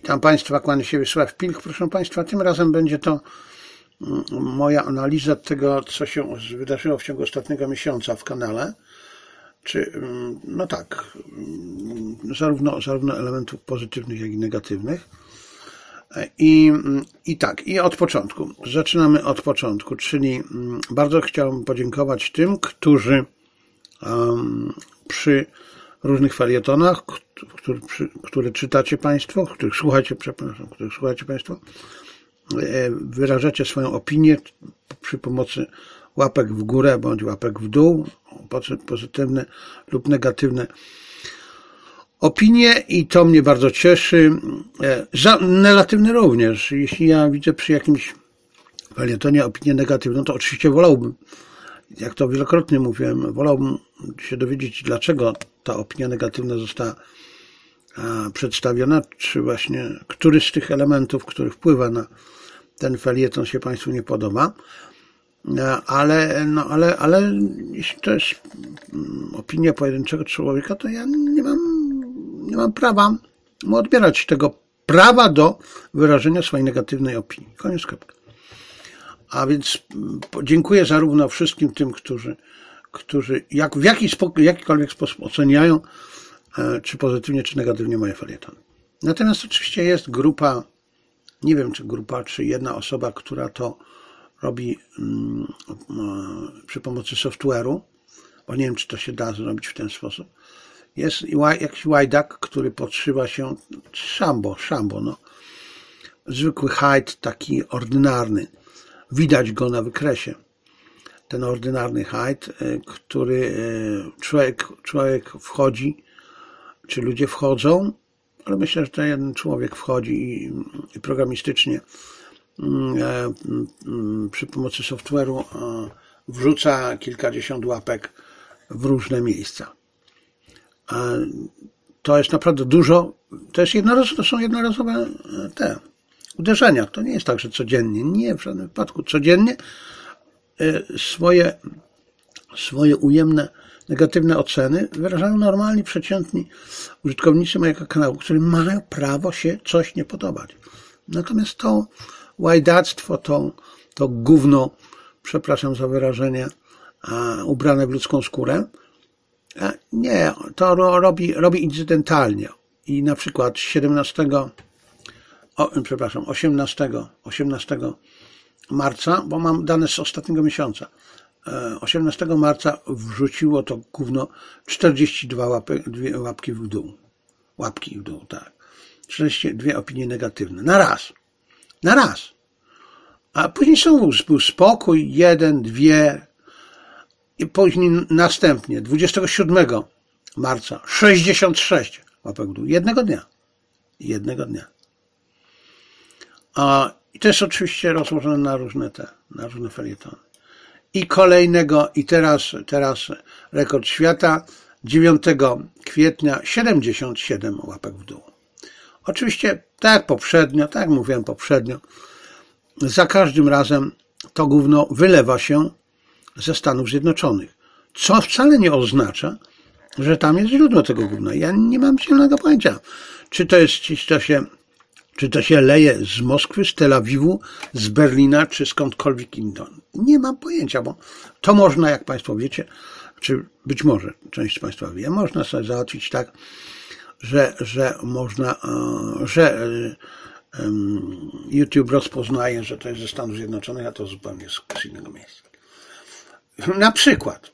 Witam Państwa, kłania się Wiesław Pilch. Proszę Państwa, tym razem będzie to moja analiza tego, co się wydarzyło w ciągu ostatniego miesiąca w kanale. No tak, zarówno elementów pozytywnych, jak i negatywnych. I od początku. Zaczynamy od początku, czyli bardzo chciałbym podziękować tym, którzy przy różnych felietonach, które czytacie Państwo, których słuchacie Państwo, wyrażacie swoją opinię przy pomocy łapek w górę bądź łapek w dół, pozytywne lub negatywne opinie, i to mnie bardzo cieszy. Negatywne również. Jeśli ja widzę przy jakimś felietonie opinię negatywną, to oczywiście wolałbym, jak to wielokrotnie mówiłem, wolałbym się dowiedzieć, dlaczego ta opinia negatywna została przedstawiona, czy właśnie który z tych elementów, który wpływa na ten felieton, się Państwu nie podoba. Ale jeśli to jest opinia pojedynczego człowieka, to ja nie mam prawa mu odbierać tego prawa do wyrażenia swojej negatywnej opinii. Koniec, kropka. A więc dziękuję zarówno wszystkim tym, którzy w jakikolwiek sposób oceniają, czy pozytywnie, czy negatywnie moje felietony. Natomiast oczywiście jest grupa, nie wiem czy grupa, czy jedna osoba, która to robi przy pomocy software'u, bo nie wiem, czy to się da zrobić w ten sposób. Jest jakiś łajdak, który podszywa się, szambo, no, zwykły hide, taki ordynarny. Widać go na wykresie. Ten ordynarny hide, który człowiek wchodzi, czy ludzie wchodzą, ale myślę, że to jeden człowiek wchodzi i programistycznie przy pomocy software'u wrzuca kilkadziesiąt łapek w różne miejsca. To jest naprawdę dużo. To są jednorazowe te uderzenia. To nie jest tak, że codziennie. Nie, w żadnym wypadku. Codziennie swoje ujemne, negatywne oceny wyrażają normalni, przeciętni użytkownicy mojego kanału, którym mają prawo się coś nie podobać. Natomiast to łajdactwo, to gówno, przepraszam za wyrażenie, ubrane w ludzką skórę, nie, to robi incydentalnie. I na przykład 18 marca, bo mam dane z ostatniego miesiąca, 18 marca wrzuciło to gówno 42 łapki w dół. Łapki w dół, tak. 42 opinie negatywne. Na raz. A później był spokój, 1, 2 i później następnie 27 marca 66 łapek w dół. Jednego dnia. I to jest oczywiście rozłożone na różne felietony. I kolejnego, i teraz rekord świata, 9 kwietnia 77 łapek w dół. Oczywiście, tak jak mówiłem poprzednio, za każdym razem to gówno wylewa się ze Stanów Zjednoczonych, co wcale nie oznacza, że tam jest źródło tego gówna. Ja nie mam zielonego pojęcia, czy to się leje z Moskwy, z Tel Awiwu, z Berlina, czy skądkolwiek indziej. Nie mam pojęcia, bo to można, jak Państwo wiecie, czy być może część z Państwa wie, można sobie załatwić tak, że YouTube rozpoznaje, że to jest ze Stanów Zjednoczonych, a to zupełnie z innego miejsca. Na przykład,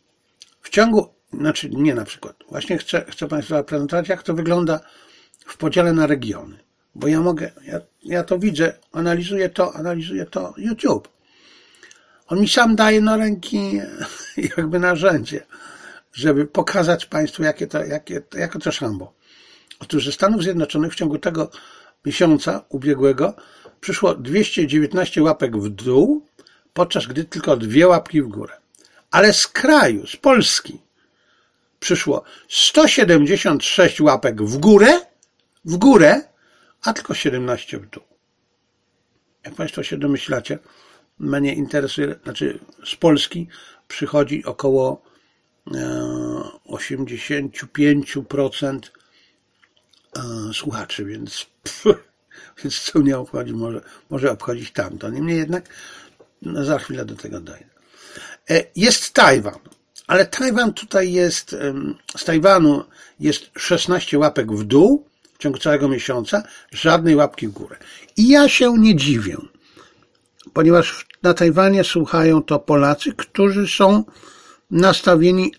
właśnie chcę Państwu zaprezentować, jak to wygląda w podziale na regiony. Bo ja to widzę, analizuję to YouTube. On mi sam daje na ręki jakby narzędzie, żeby pokazać Państwu, jakie to szambo. Otóż ze Stanów Zjednoczonych w ciągu tego miesiąca ubiegłego przyszło 219 łapek w dół, podczas gdy tylko 2 łapki w górę. Ale z kraju, z Polski, przyszło 176 łapek w górę, a tylko 17 w dół. Jak Państwo się domyślacie, mnie interesuje, z Polski przychodzi około 85% słuchaczy, więc więc co mnie obchodzi, może obchodzić tamto. Niemniej jednak, za chwilę do tego dojdę. Jest Tajwan, ale Tajwan tutaj jest, z Tajwanu jest 16 łapek w dół w ciągu całego miesiąca, żadnej łapki w górę. I ja się nie dziwię, ponieważ na Tajwanie słuchają to Polacy, którzy są nastawieni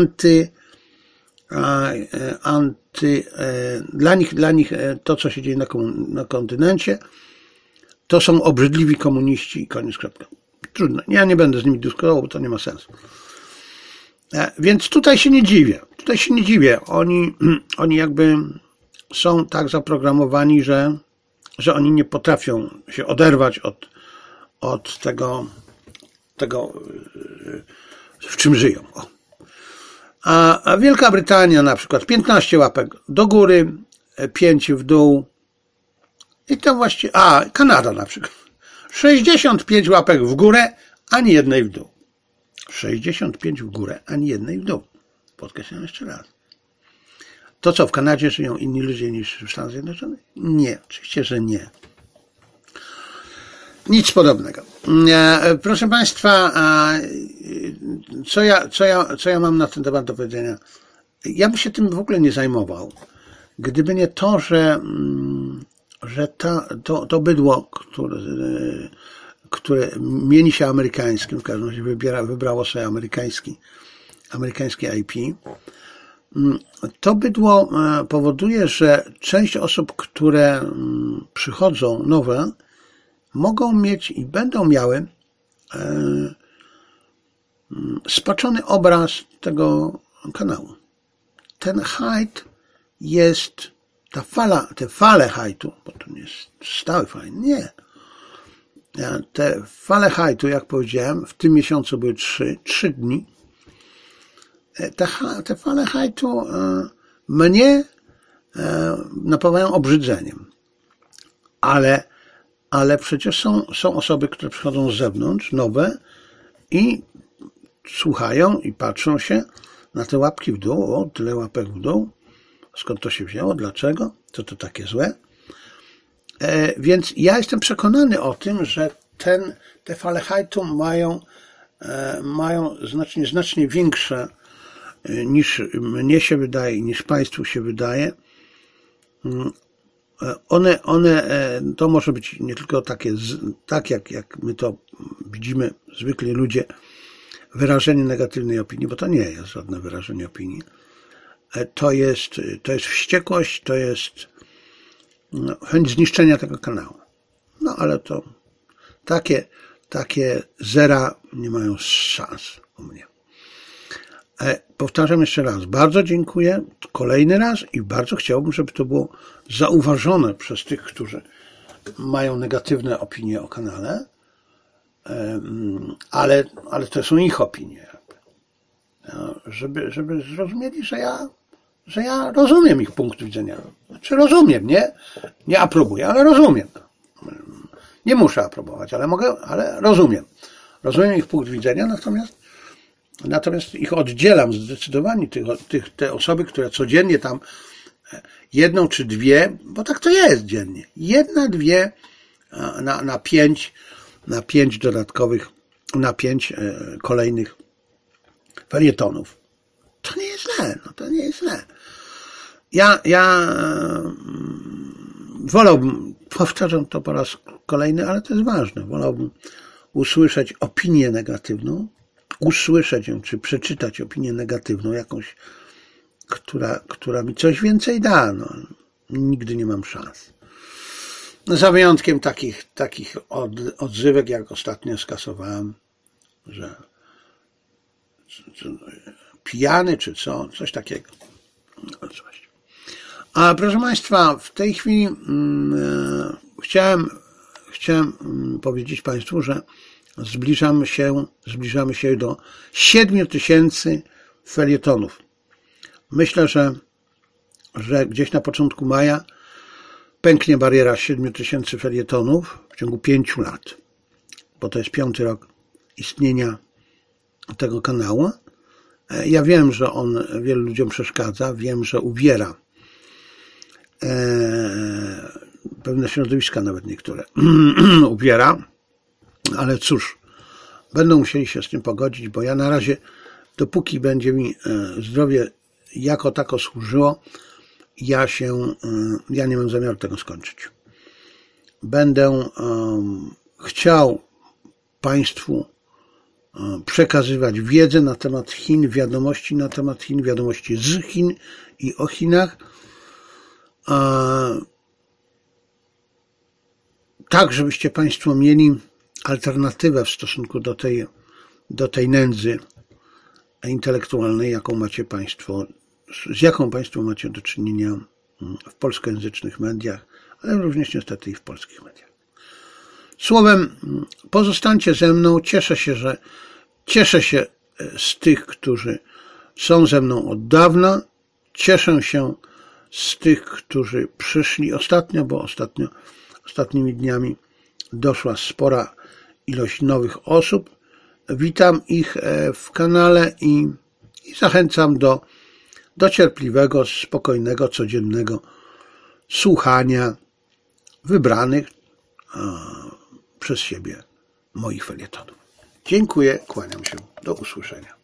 dla nich to, co się dzieje na kontynencie, to są obrzydliwi komuniści i koniec, kropka. Trudno, ja nie będę z nimi dyskutował, bo to nie ma sensu. Więc tutaj się nie dziwię. Oni jakby są tak zaprogramowani, że oni nie potrafią się oderwać od tego, w czym żyją. A Wielka Brytania na przykład 15 łapek do góry, 5 w dół. I to właściwie, Kanada na przykład 65 łapek w górę, ani jednej w dół. 65 w górę, ani jednej w dół. Podkreślam jeszcze raz. To co, w Kanadzie żyją inni ludzie niż w Stanach Zjednoczonych? Nie, oczywiście, że nie. Nic podobnego. Proszę Państwa, co ja mam na ten temat do powiedzenia? Ja bym się tym w ogóle nie zajmował, gdyby nie to, że to bydło, które mieni się amerykańskim, w każdym razie wybrało sobie amerykańskie IP, to bydło powoduje, że część osób, które przychodzą nowe, mogą mieć i będą miały spaczony obraz tego kanału. Ten hajt jest, te fale hajtu, bo to nie jest stały hajt, nie. Te fale hajtu, jak powiedziałem, w tym miesiącu były 3 dni. Te fale hajtu mnie napawają obrzydzeniem. Ale przecież są osoby, które przychodzą z zewnątrz, nowe i słuchają i patrzą się na te łapki w dół. O, tyle łapek w dół. Skąd to się wzięło? Dlaczego? Co to takie złe? Więc ja jestem przekonany o tym, że te fale hajtu mają znacznie większe niż mnie się wydaje, niż Państwu się wydaje. To może być nie tylko takie, tak jak my to widzimy, zwykli ludzie, wyrażenie negatywnej opinii, bo to nie jest żadne wyrażenie opinii. To jest wściekłość, to jest chęć zniszczenia tego kanału. No ale to takie zera nie mają szans u mnie. Powtarzam jeszcze raz, bardzo dziękuję, kolejny raz i bardzo chciałbym, żeby to było zauważone przez tych, którzy mają negatywne opinie o kanale, ale to są ich opinie. Żeby zrozumieli, że ja rozumiem ich punkt widzenia. Znaczy rozumiem, nie aprobuję, ale rozumiem. Nie muszę aprobować, ale rozumiem. Rozumiem ich punkt widzenia, natomiast ich oddzielam zdecydowanie, te osoby, które codziennie tam jedną czy dwie, bo tak to jest dziennie, jedna, dwie na 5 dodatkowych, na 5 kolejnych felietonów. To nie jest źle, to nie jest źle. Ja wolałbym, powtarzam to po raz kolejny, ale to jest ważne, wolałbym usłyszeć opinię negatywną, usłyszeć ją, czy przeczytać opinię negatywną, jakąś, która mi coś więcej da. Nigdy nie mam szans. Za wyjątkiem takich odzywek, jak ostatnio skasowałem, że pijany, czy coś takiego. A proszę Państwa, w tej chwili chciałem powiedzieć Państwu, że zbliżamy się do 7000 felietonów. Myślę, że gdzieś na początku maja pęknie bariera 7000 felietonów w ciągu 5 lat, bo to jest 5. rok istnienia tego kanału. Ja wiem, że on wielu ludziom przeszkadza, wiem, że uwiera pewne środowiska nawet niektóre ubiera, ale cóż, będą musieli się z tym pogodzić, bo ja na razie, dopóki będzie mi zdrowie jako tako służyło, ja nie mam zamiaru tego skończyć. Będę chciał Państwu przekazywać wiedzę na temat Chin, wiadomości na temat Chin, wiadomości z Chin i o Chinach, tak żebyście Państwo mieli alternatywę w stosunku do tej nędzy intelektualnej, z jaką Państwo macie do czynienia w polskojęzycznych mediach, ale również niestety i w polskich mediach. Słowem, pozostańcie ze mną. Cieszę się z tych, którzy są ze mną od dawna. Cieszę się z tych, którzy przyszli ostatnio, bo ostatnimi dniami doszła spora ilość nowych osób. Witam ich w kanale i zachęcam do cierpliwego, spokojnego, codziennego słuchania wybranych przez siebie moich felietonów. Dziękuję, kłaniam się, do usłyszenia.